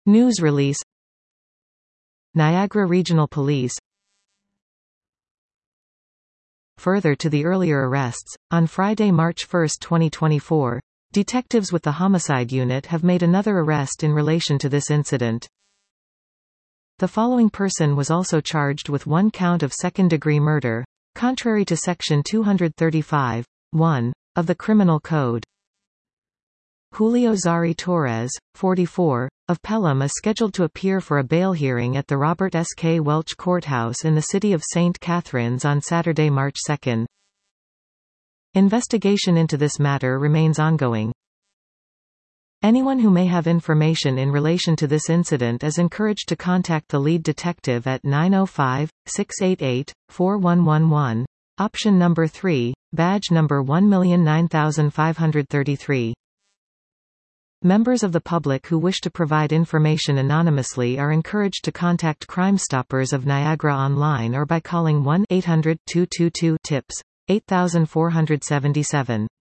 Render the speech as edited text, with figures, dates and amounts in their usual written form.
News release. Niagara Regional Police. Further to the earlier arrests, on Friday, March 1, 2024, detectives with the Homicide Unit have made another arrest in relation to this incident. The following person was also charged with one count of second-degree murder, contrary to Section 235(1) of the Criminal Code. Julio Zari Torres, 44, of Pelham is scheduled to appear for a bail hearing at the Robert S. K. Welch Courthouse in the city of St. Catharines on Saturday, March 2. Investigation into this matter remains ongoing. Anyone who may have information in relation to this incident is encouraged to contact the lead detective at 905-688-4111, option number 3, badge number 1,009,533. Members of the public who wish to provide information anonymously are encouraged to contact Crime Stoppers of Niagara online or by calling 1-800-222-TIPS, 8477.